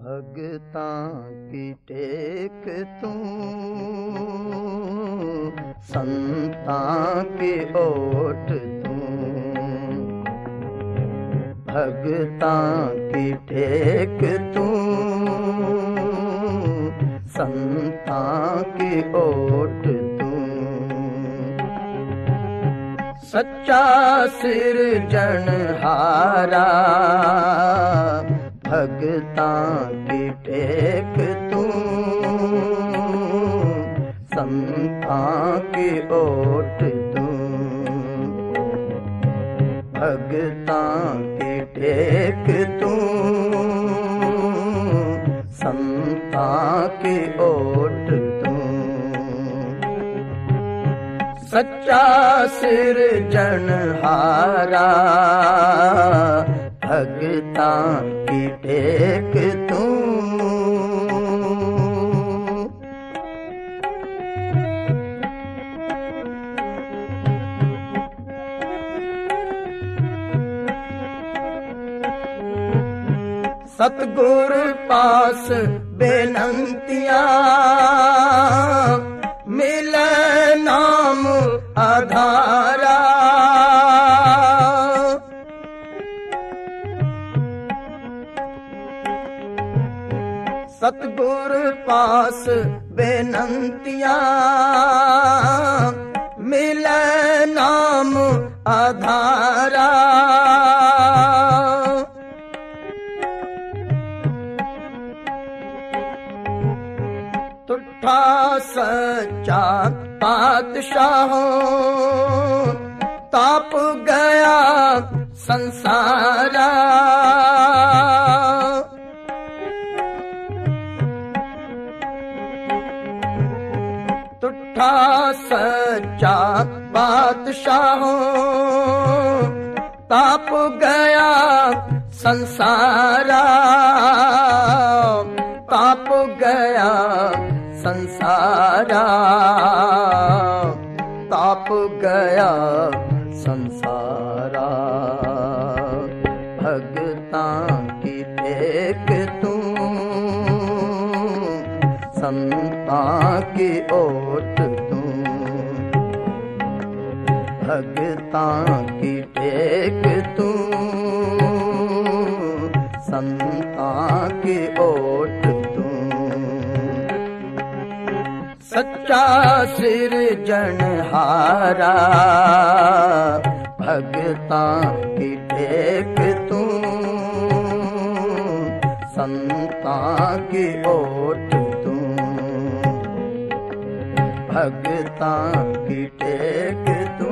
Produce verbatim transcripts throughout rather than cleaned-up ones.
भगतां की टेक तू, संतां की ओट तू। भगतां की टेक तू, संतां की ओट तू। सच्चा सिरजनहारा, भगतां की टेक तू, संतां की ओट तू। भगतां की टेक तू, संतां की ओट तू। सच्चा सिरजनहारा, भगतां की टेक तू। सतगुर पास बेनंतियां, मिले नाम आधारा। सतगुर पास बेनंतियां, मिले नाम आधारा। तुठा सच्चा पातशाहों, ताप गया संसारा। तुठा सच्चा पातशाहों, ताप गया संसारा। ताप गया संसारा, ताप गया संसारा। भगतां की टेक तू, संतां की ओट तू। भगतां की टेक तू, संतां की ओट तू। सच्चा सिरजनहारा, भगतां की टेक तू, संतां की ओट तू। भगतां की टेक तू।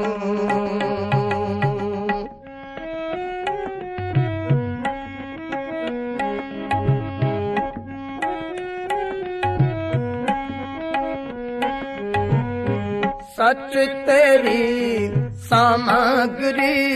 सच तेरी सामग्री,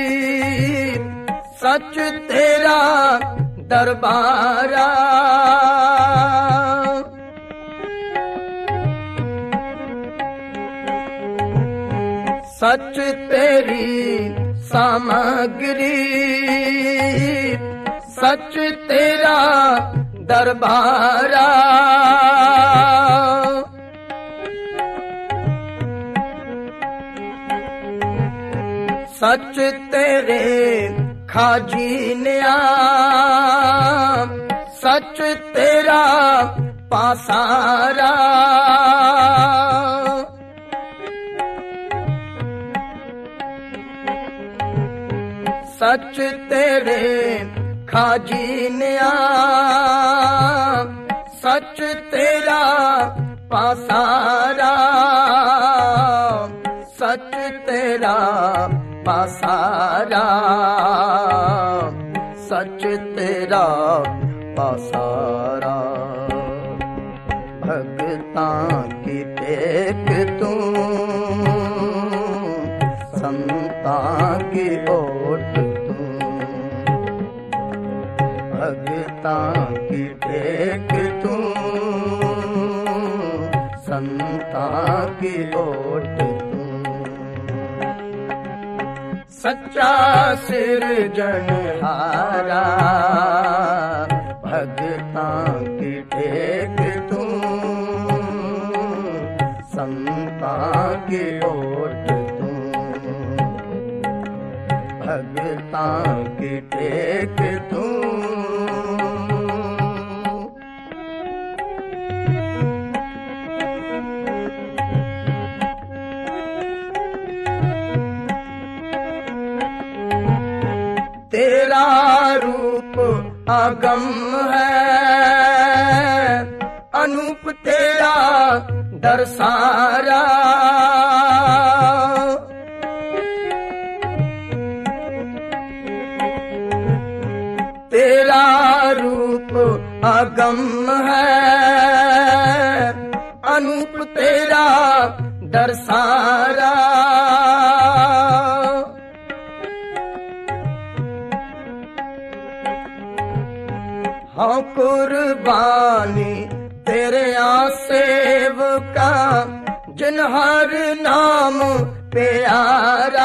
सच तेरा दरबारा। सच तेरी सामग्री, सच तेरा दरबारा। सच तेरे खाजीनिया, सच तेरा पासारा। सच तेरे खाजीनिया, सच तेरा पासारा। सच तेरा पासारा, सच तेरा पासारा। भगतां की टेक तू, संतां की ओट तू। भगतां की टेक तू, संतां की ओट तू। सच्चा सिरजनहारा, भगतां की टेक तू। तेरा रूप अगम है, अनूप तेरा दर्शारा। तेरा रूप अगम है, अनूप तेरा दर्शारा। हाँ कुर्बानी तेरे सेवका, जिन हर नाम प्यारा।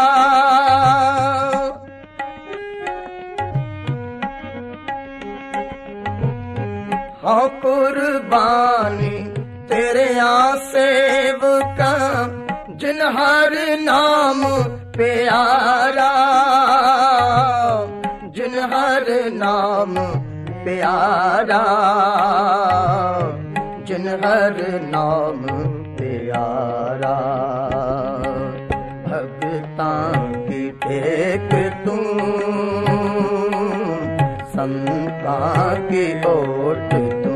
हाँ कुर्बानी तेरे सेवका, जिन हर नाम प्यारा। जिन हर नाम प्यारा, जिन हर नाम प्यारा। भगतां की टेक तू, संतां की ओट तू।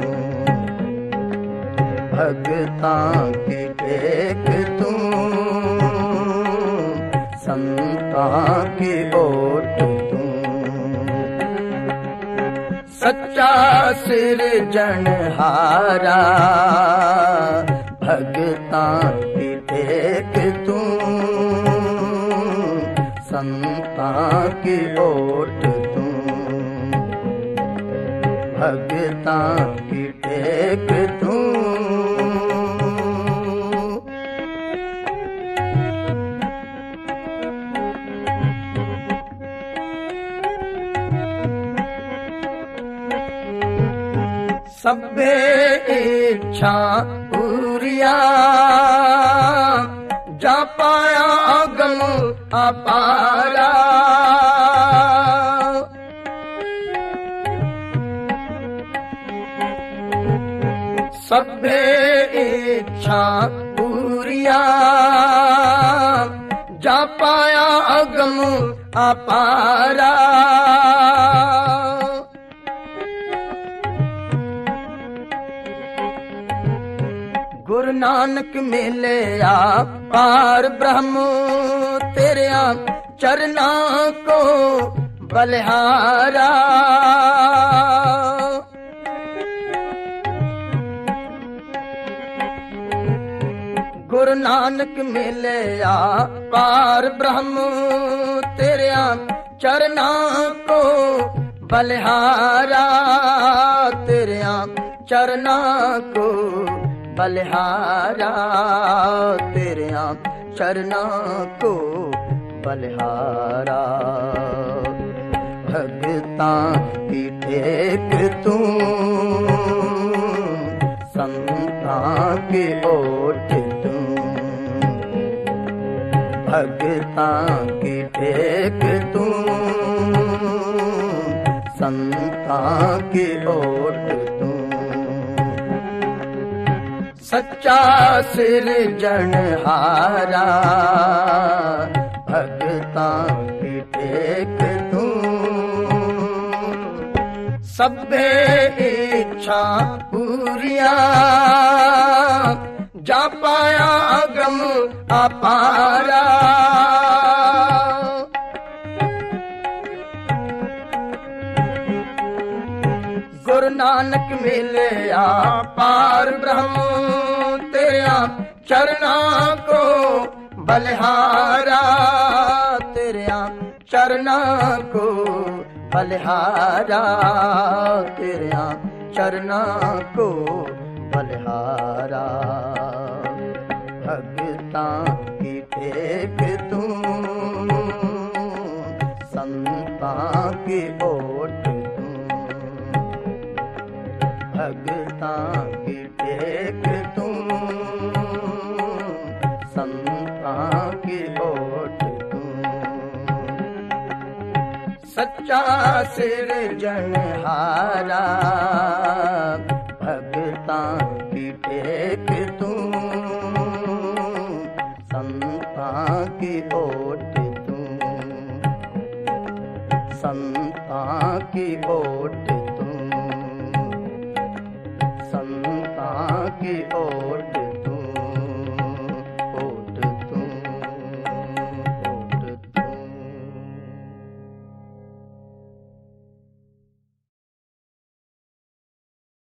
भगतां की टेक तू, संतां की ओट तू। सच्चा सिरजनहारा, भगतां की टेक तू, संतां की ओट तू। भगतां की टेक तू। सभे इच्छा पूरिया, जा पाया अगम अपारा। सभे इच्छा पूरिया, जा पाया अगम अपारा। गुरु नानक मिलया पार ब्रह्म, तेरे चरना को बलिहारा। गुरु नानक मिलया पार ब्रह्म, तेरे चरना को बलिहारा। तेरे चरना को बलिहारा। तेरे चरना को बलिहारा। भगतां की टेक तू, संतां की ओट तू। भगतां की टेक तू, संतां की ओट तू। सच्चा सिरजनहारा, भगतां की टेक तू। सभे इच्छा पूरिया, जा पाया अगम अपारा। गुरु नानक मिलया पार ब्रह्म, तेरा चरना को बलिहारा। तेरा चरना को बलिहारा। तेरा चरना को बलिहारा। भगतां की टेक तू, संतां की ओट तू। भगतां की टेक तू, संतां की ओट तू। सच्चा सिरजनहारा भगतां की टेक तू संतां की ओट तू संतां की ओट तू संतां की ओट